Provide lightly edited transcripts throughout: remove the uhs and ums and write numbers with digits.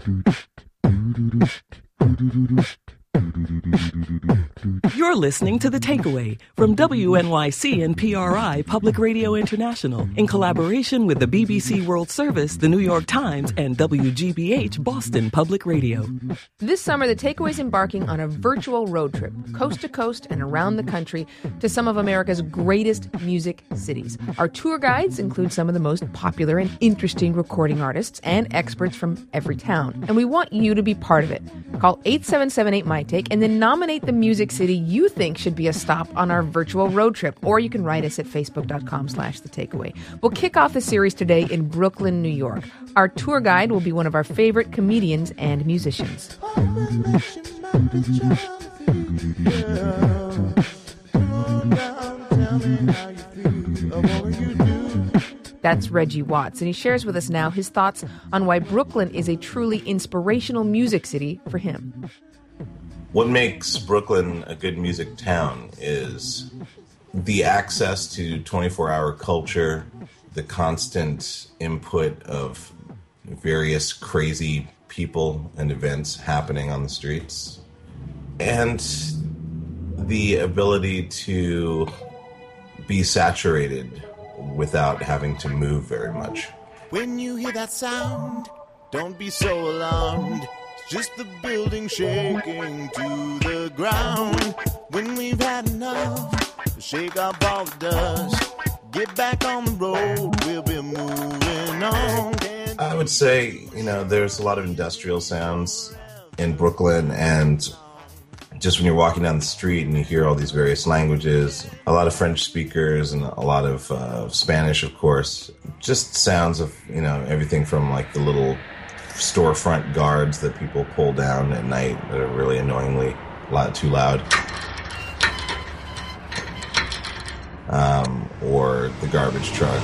You're listening to The Takeaway from WNYC and PRI Public Radio International in collaboration with the BBC World Service, the New York Times, and WGBH Boston Public Radio. This summer, The Takeaway is embarking on a virtual road trip, coast to coast and around the country, to some of America's greatest music cities. Our tour guides include some of the most popular and interesting recording artists and experts from every town. And we want you to be part of it. Call 877-8MY-TAKE and then nominate the music city you think should be a stop on our virtual road trip. Or you can write us at facebook.com/thetakeaway. We'll kick off the series today in Brooklyn, New York. Our tour guide will be one of our favorite comedians and musicians. That's Reggie Watts, and he shares with us now his thoughts on why Brooklyn is a truly inspirational music city for him. What makes Brooklyn a good music town is the access to 24-hour culture, the constant input of various crazy people and events happening on the streets, and the ability to be saturated without having to move very much. When you hear that sound, don't be so alarmed. It's just the building shaking to the ground. When we've had enough, shake up all the dust. Get back on the road, we'll be moving on. I would say, there's a lot of industrial sounds in Brooklyn, and just when you're walking down the street and you hear all these various languages, a lot of French speakers and a lot of Spanish, of course, just sounds of, everything from like the little storefront guards that people pull down at night that are really annoyingly too loud. Or the garbage truck.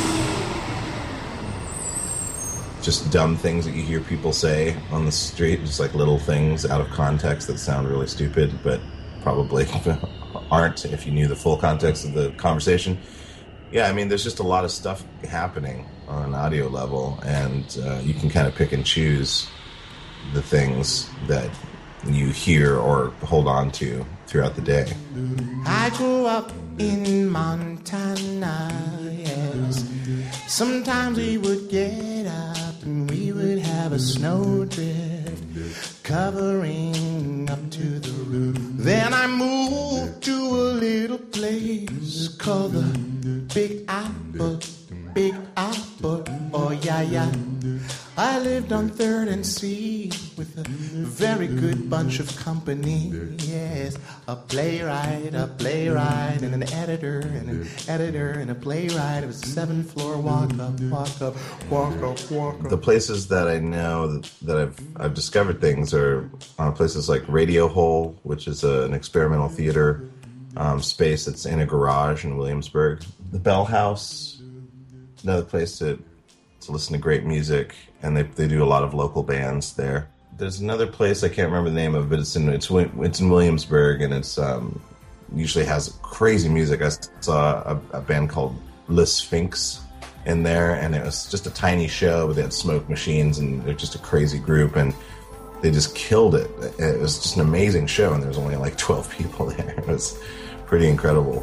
Just dumb things that you hear people say on the street, just like little things out of context that sound really stupid, but probably aren't if you knew the full context of the conversation. Yeah, there's just a lot of stuff happening on an audio level, and you can kind of pick and choose the things that you hear or hold on to throughout the day. I grew up in Montana, yes. Sometimes we would get up and we would have a snowdrift covering up to the roof. Then I moved to a little place called the Big Apple, Big Apple, oh yeah, yeah. I lived on 3rd and C with a very good bunch of company, yes. A playwright, and an editor, and a playwright. It was a 7th-floor walk up. The places that I know that I've discovered things are places like Radio Hole, which is an experimental theater space that's in a garage in Williamsburg. The Bell House, another place to listen to great music, and they do a lot of local bands there. There's another place I can't remember the name of, but it's in Williamsburg, and it's usually has crazy music. I saw a band called Le Sphinx in there, and it was just a tiny show, but they had smoke machines, and they're just a crazy group, and they just killed it. It was just an amazing show, and there was only like 12 people there. It was pretty incredible.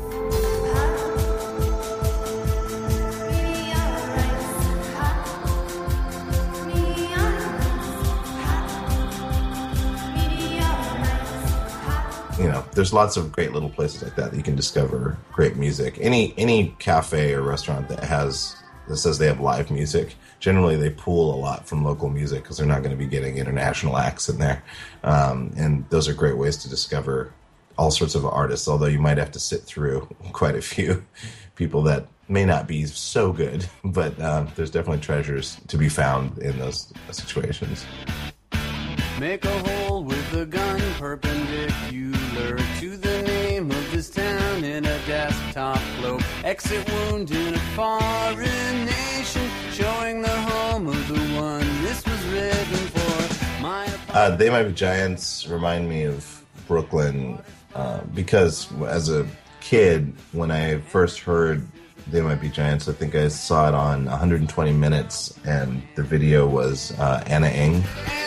There's lots of great little places like that you can discover great music. Any cafe or restaurant that says they have live music, generally they pull a lot from local music because they're not going to be getting international acts in there. And those are great ways to discover all sorts of artists, although you might have to sit through quite a few people that may not be so good. But there's definitely treasures to be found in those situations. Make a hole with a gun perpendicular to the name of this town in a desktop globe. Exit wound in a foreign nation, showing the home of the one this was written for. They Might Be Giants remind me of Brooklyn because as a kid, when I first heard They Might Be Giants. I think I saw it on 120 Minutes, and the video was Anna Ng.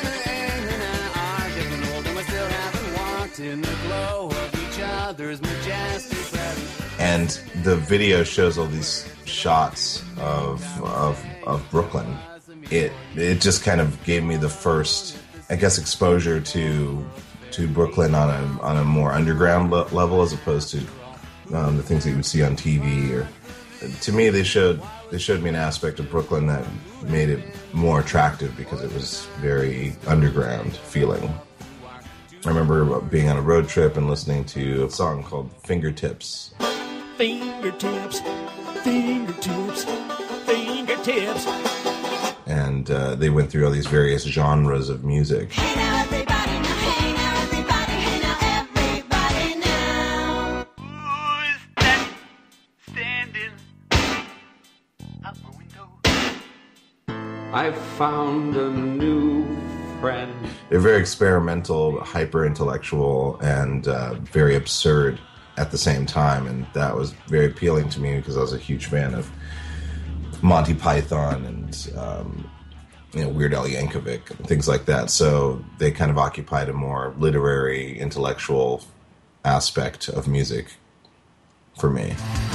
And the video shows all these shots of Brooklyn. It just kind of gave me the first, I guess, exposure to Brooklyn on a more underground level, as opposed to the things that you would see on TV. Or to me, they showed me an aspect of Brooklyn that made it more attractive because it was very underground feeling. I remember being on a road trip and listening to a song called Fingertips. Fingertips, fingertips, fingertips. And they went through all these various genres of music. Hey now everybody, now hey now everybody, hey now everybody now. Who's that standing out my window? I found a new friend. They're very experimental, hyper-intellectual, and very absurd at the same time. And that was very appealing to me because I was a huge fan of Monty Python and Weird Al Yankovic and things like that. So they kind of occupied a more literary, intellectual aspect of music for me.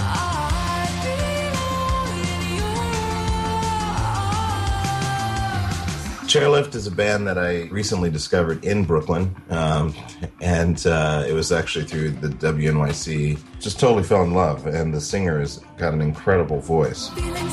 Chairlift is a band that I recently discovered in Brooklyn, and it was actually through the WNYC. Just totally fell in love, and the singer has got an incredible voice.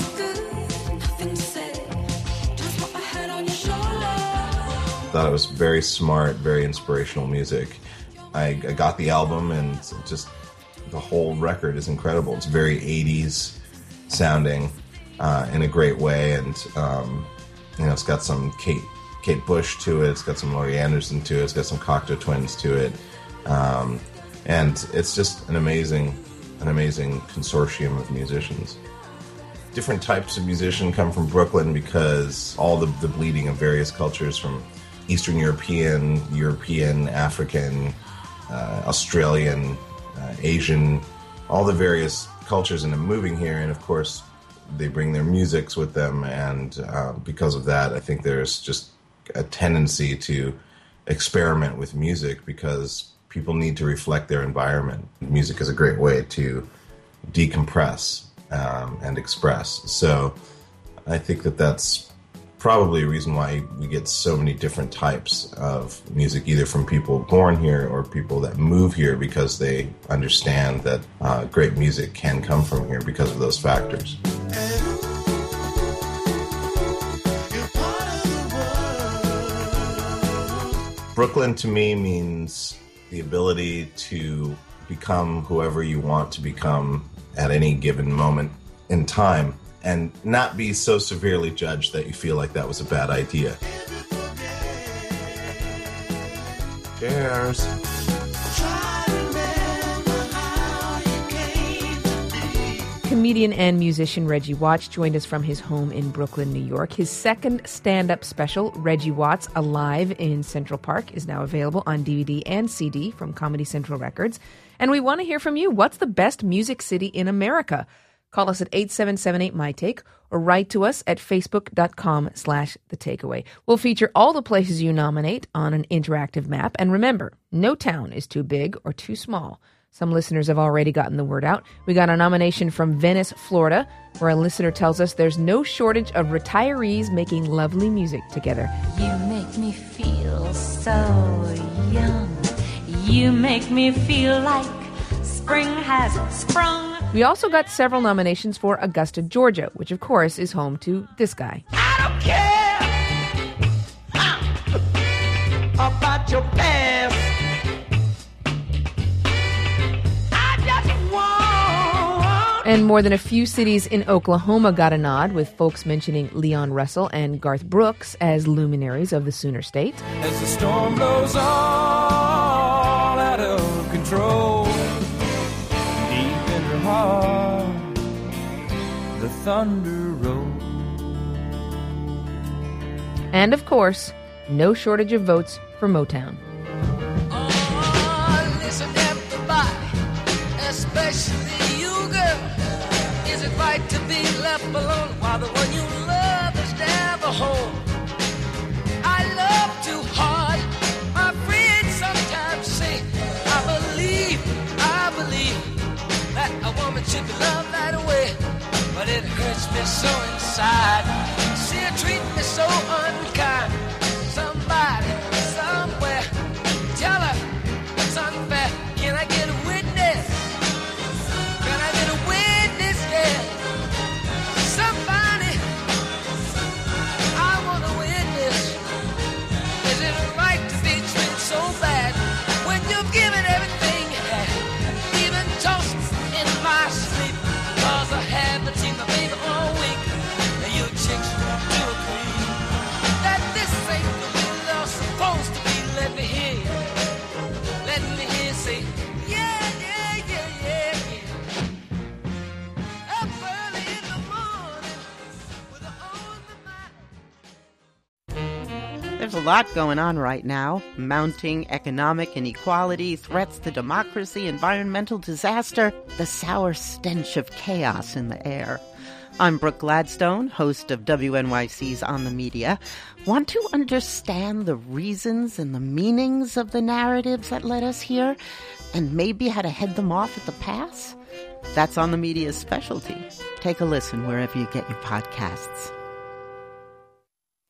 Thought it was very smart, very inspirational music. I got the album, and just the whole record is incredible. It's very 80s sounding in a great way, and it's got some Kate Bush to it. It's got some Laurie Anderson to it. It's got some Cocteau Twins to it, and it's just an amazing consortium of musicians. Different types of musician come from Brooklyn because all the bleeding of various cultures, from Eastern European, African, Australian, Asian, all the various cultures end up moving here, and of course they bring their musics with them, and because of that, I think there's just a tendency to experiment with music because people need to reflect their environment. Music is a great way to decompress and express. So I think that's probably a reason why we get so many different types of music, either from people born here or people that move here, because they understand that great music can come from here because of those factors. Brooklyn to me means the ability to become whoever you want to become at any given moment in time, and not be so severely judged that you feel like that was a bad idea. Cheers. Comedian and musician Reggie Watts joined us from his home in Brooklyn, New York. His second stand-up special, Reggie Watts Alive in Central Park, is now available on DVD and CD from Comedy Central Records. And we want to hear from you. What's the best music city in America? Call us at 8778-MY-TAKE or write to us at facebook.com/thetakeaway. We'll feature all the places you nominate on an interactive map. And remember, no town is too big or too small. Some listeners have already gotten the word out. We got a nomination from Venice, Florida, where a listener tells us there's no shortage of retirees making lovely music together. You make me feel so young. You make me feel like spring has sprung. We also got several nominations for Augusta, Georgia, which of course is home to this guy. I don't care about your past. And more than a few cities in Oklahoma got a nod, with folks mentioning Leon Russell and Garth Brooks as luminaries of the Sooner State. As the storm blows all out of control, deep in her heart, the thunder rolls. And of course, no shortage of votes for Motown. Oh, listen everybody, especially you girl. Is it right are the one you love is never home. I love too hard. My friends sometimes say, I believe that a woman should be loved that way. But it hurts me so inside. See her treat me so unkind. Somebody, somewhere, tell her it's unfair. Can I get a witness? Can I get a witness? Yeah. Somebody, I want a witness. Is it right to be treated so bad when you've given everything you had? Even toast in my sleep, 'cause I haven't seen my baby all week. And you chicks do agree that this ain't the way love's supposed to be. Let me hear you. Let me hear you say, yeah, yeah, yeah, yeah, yeah. Up early in the morning with a on the mind. There's a lot going on right now. Mounting economic inequality, threats to democracy, environmental disaster, the sour stench of chaos in the air. I'm Brooke Gladstone, host of WNYC's On the Media. Want to understand the reasons and the meanings of the narratives that led us here, and maybe how to head them off at the pass? That's On the Media's specialty. Take a listen wherever you get your podcasts.